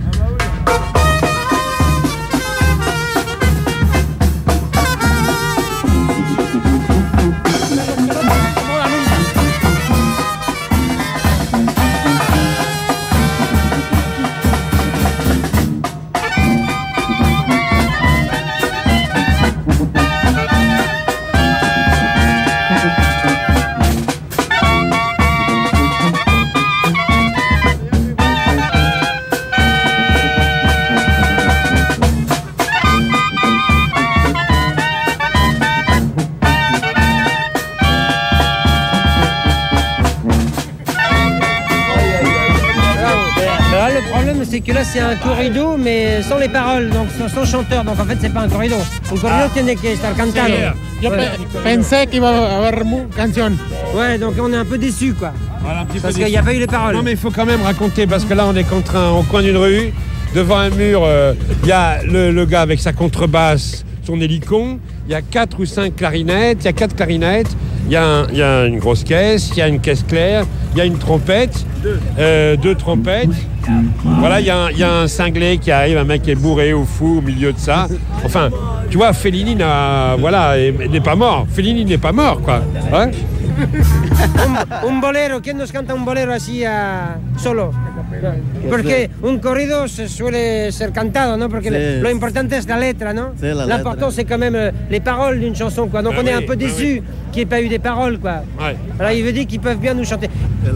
C'est que là c'est un corrido mais sans les paroles, donc sans chanteur, donc en fait c'est pas un corrido. Un corrido tiene que estar cantado. Yo pensé que iba a haber canción. Ouais, donc on est un peu déçus quoi. Voilà, un petit parce peu qu'il n'y a pas eu les paroles. Non mais il faut quand même raconter parce que là on est au coin d'une rue, devant un mur, il y a le gars avec sa contrebasse, son hélicon, il y a 4 ou 5 clarinettes, il y a 4 clarinettes, il y a une grosse caisse, il y a une caisse claire, il y a une trompette, 2 trompettes. Voilà, il y a un cinglé qui arrive, un mec qui est bourré ou fou au milieu de ça. Enfin, tu vois, Fellini n'est pas mort. Fellini n'est pas mort, quoi. Hein? un bolero, ¿quién nos canta un bolero así solo? Porque un corrido se suele ser cantado, ¿no? Porque lo importante es la letra, ¿no? L'important c'est quand même les paroles d'une chanson, quoi. Donc on est un peu déçus qu'il n'y ait pas eu des paroles, quoi. Ouais. Alors il veut dire qu'ils peuvent bien nous chanter.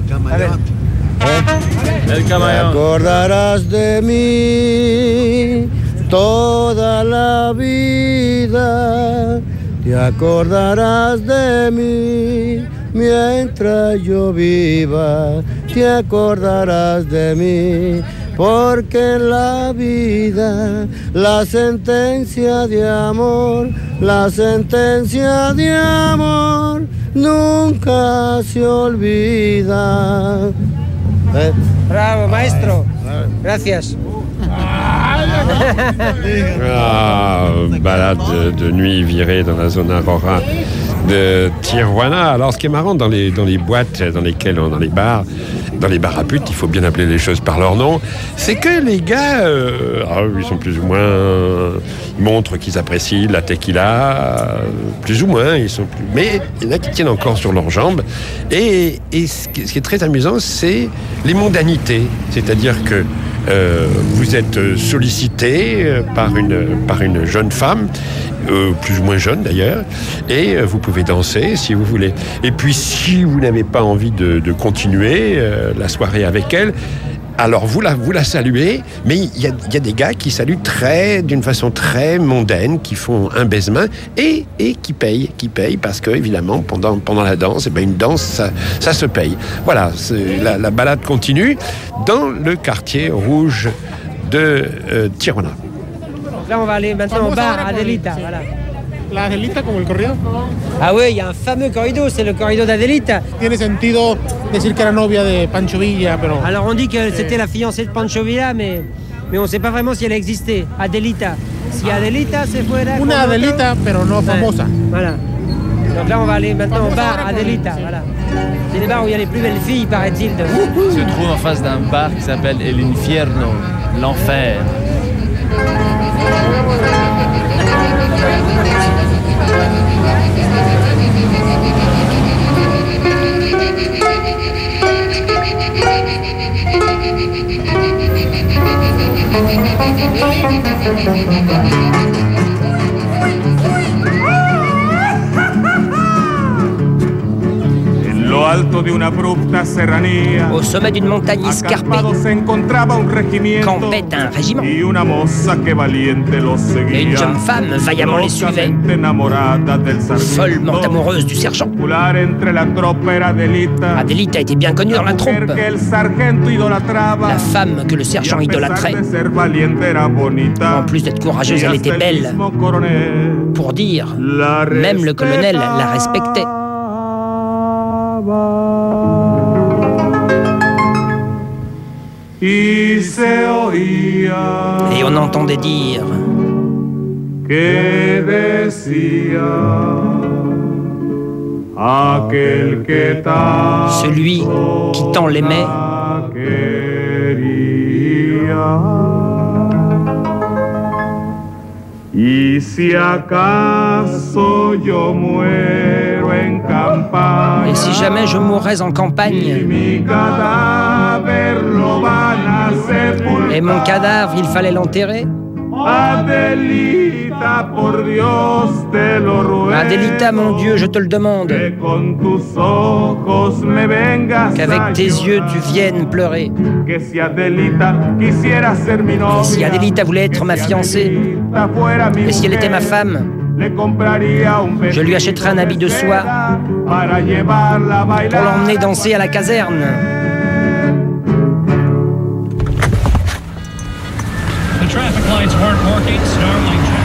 El Te acordarás de mí toda la vida, te acordarás de mí mientras yo viva, te acordarás de mí, porque en la vida la sentencia de amor nunca se olvida. Bravo, maestro. Gracias. Balade de nuit virée dans la zone Aurora de Tijuana. Alors, ce qui est marrant dans les boîtes dans lesquelles dans les bars à putes, il faut bien appeler les choses par leur nom, c'est que les gars, ils sont plus ou moins, ils montrent qu'ils apprécient la tequila, plus ou moins, mais il y en a qui tiennent encore sur leurs jambes. Et ce qui est très amusant, c'est les mondanités, c'est-à-dire que vous êtes sollicité par une jeune femme, plus ou moins jeune d'ailleurs, et vous pouvez danser si vous voulez. Et puis si vous n'avez pas envie de continuer la soirée avec elle, alors vous la saluez, mais il y a des gars qui saluent d'une façon très mondaine, qui font un baise-main et qui payent parce que évidemment pendant la danse, une danse ça se paye. Voilà, la balade continue dans le quartier rouge de Tijuana. Là on va aller maintenant au bar Adelita, voilà. La Adelita como el corrido. Ah oui, il y a un fameux corrido, c'est le corrido d'Adelita. Tiene sentido decir que era novia de Pancho Villa, pero... Alors on dit que c'était la fiancée de Pancho Villa, mais on ne sait pas vraiment si elle existait. Adelita. Si Adelita se fuera... Una Adelita, pero no famosa. Voilà. Donc là on va aller maintenant au bar Adelita, voilà. C'est les bars où il y a les plus belles filles, paraît-il. Il se trouve en face d'un bar qui s'appelle El Infierno, l'enfer. alto de una abrupta serranía, au sommet d'une montagne escarpée, se encontraba un regimiento campait un régiment. y una moza que valiente los seguía. Et une jeune femme vaillamment les suivait, follement amoureuse du sergent. Entre la tropa era Adelita. Adelita était bien connue dans la troupe. La femme que le sergent idolâtrait. En plus d'être courageuse, elle était belle. Pour dire, même le colonel la respectait. Et on entendait dire celui qui tant l'aimait y si acaso yo muero en campaña, et si jamais je mourais en campagne, et mon cadavre, il fallait l'enterrer, Adelita, por Dios te lo ruego, Adelita, mon Dieu, je te le demande, qu'avec tes yeux tu viennes pleurer. Que si Adelita quisiera ser mi novia, et si Adelita voulait être ma fiancée, et si elle était ma femme, je lui achèterais un habit de soie pour l'emmener danser à la caserne. The traffic lights weren't working, Starling Jack.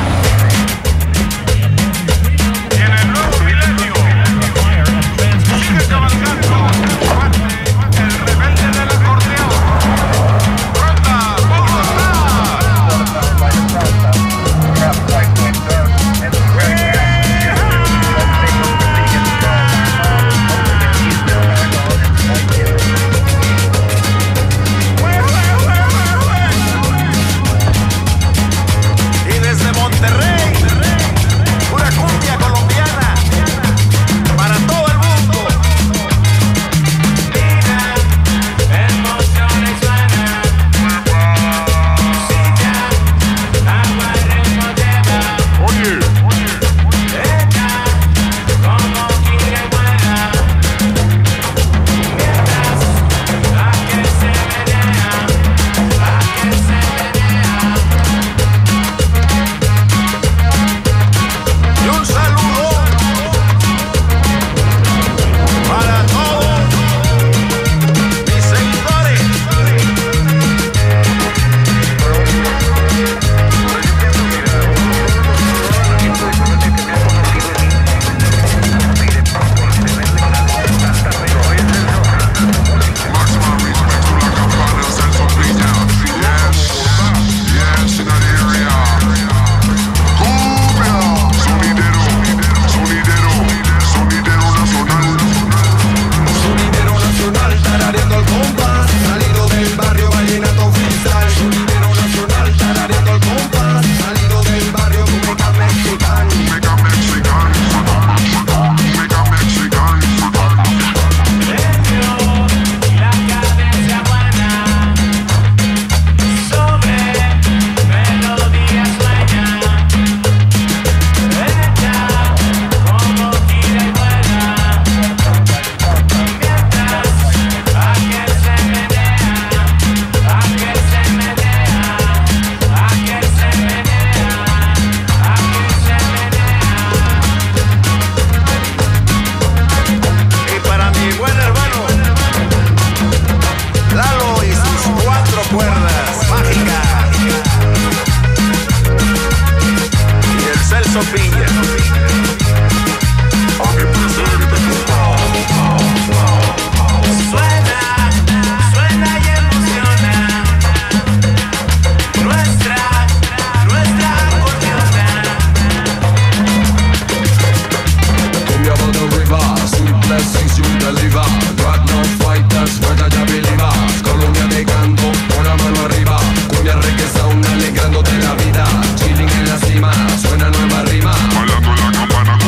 Alegrándote la vida, chilling en la cima, suena nueva rima. Bailando en la campana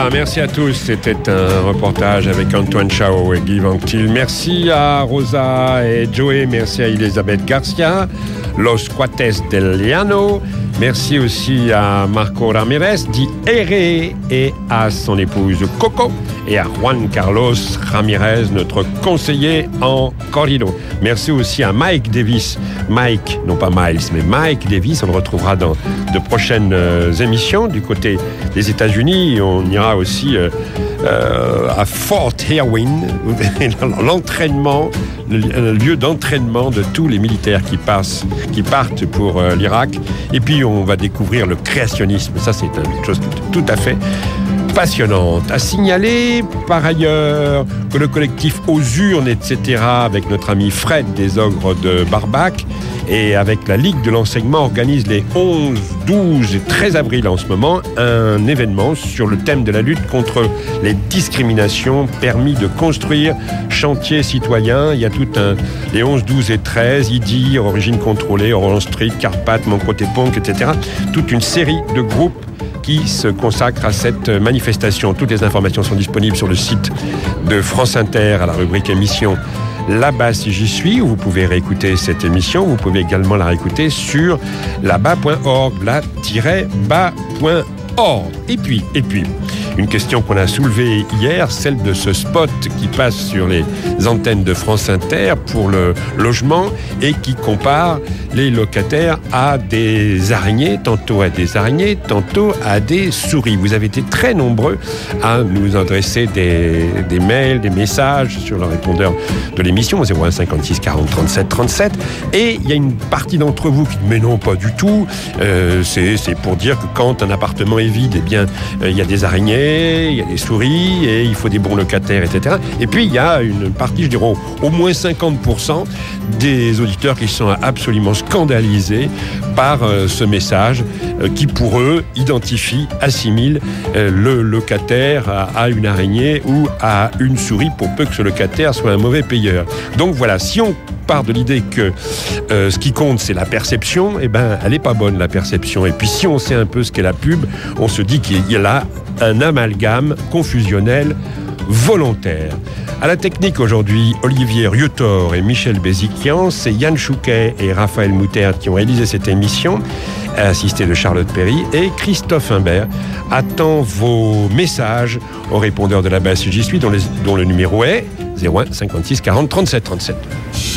Voilà, merci à tous. C'était un reportage avec Antoine Chao et Guy Anctil. Merci à Rosa et Joey. Merci à Elisabeth Garcia, Los Cuates del Llano. Merci aussi à Marco Ramirez, dit Ere, et à son épouse Coco, et à Juan Carlos Ramirez, notre conseiller en corrido. Merci aussi à Mike Davis. Mike, non pas Miles, mais Mike Davis. On le retrouvera dans de prochaines émissions du côté des États-Unis. On ira aussi à Fort Irwin, l'entraînement, le lieu d'entraînement de tous les militaires qui partent pour l'Irak. Et puis on va découvrir le créationnisme. Ça, c'est une chose tout à fait passionnante. À signaler par ailleurs que le collectif Aux Urnes, etc., avec notre ami Fred des Ogres de Barbac et avec la Ligue de l'enseignement, organise les 11, 12 et 13 avril en ce moment un événement sur le thème de la lutte contre les discriminations, permis de construire, chantier citoyen. Il y a les 11, 12 et 13, IDIR, Origine Contrôlée, Orange Street, Carpath, Mon Côté Punk, etc. Toute une série de groupes qui se consacre à cette manifestation. Toutes les informations sont disponibles sur le site de France Inter à la rubrique émission Là-bas si j'y suis, où vous pouvez réécouter cette émission. Vous pouvez également la réécouter sur là-bas.org, là-bas.org. Et puis, une question qu'on a soulevée hier, celle de ce spot qui passe sur les antennes de France Inter pour le logement et qui compare les locataires à des araignées, tantôt à des araignées, tantôt à des souris. Vous avez été très nombreux à nous adresser des mails, des messages sur le répondeur de l'émission 01 56 40 37 37. Et il y a une partie d'entre vous qui dit mais non, pas du tout. C'est pour dire que quand un appartement est vide, eh bien, il y a des araignées, il y a des souris, et il faut des bons locataires, etc. Et puis, il y a une partie, je dirais, au moins 50% des auditeurs qui sont absolument scandalisés par ce message qui, pour eux, identifie, assimile le locataire à une araignée ou à une souris, pour peu que ce locataire soit un mauvais payeur. Donc voilà, si on part de l'idée que ce qui compte, c'est la perception, eh ben, elle n'est pas bonne, la perception. Et puis, si on sait un peu ce qu'est la pub, on se dit qu'il y a là un amalgame confusionnel volontaire. À la technique aujourd'hui, Olivier Riotor et Michel Béziquian, c'est Yann Chouquet et Raphaël Moutert qui ont réalisé cette émission, assisté de Charlotte Perry, et Christophe Imbert attend vos messages au répondeur de la base j'y suis, dont le numéro est 01 56 40 37 37.